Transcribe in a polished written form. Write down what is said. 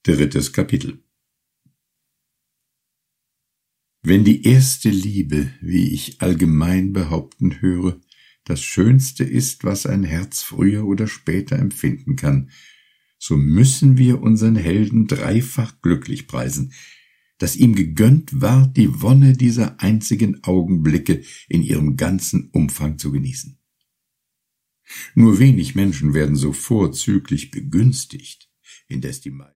3. Kapitel. Wenn die erste Liebe, wie ich allgemein behaupten höre, das Schönste ist, was ein Herz früher oder später empfinden kann, so müssen wir unseren Helden dreifach glücklich preisen, dass ihm gegönnt war, die Wonne dieser einzigen Augenblicke in ihrem ganzen Umfang zu genießen. Nur wenig Menschen werden so vorzüglich begünstigt, indes die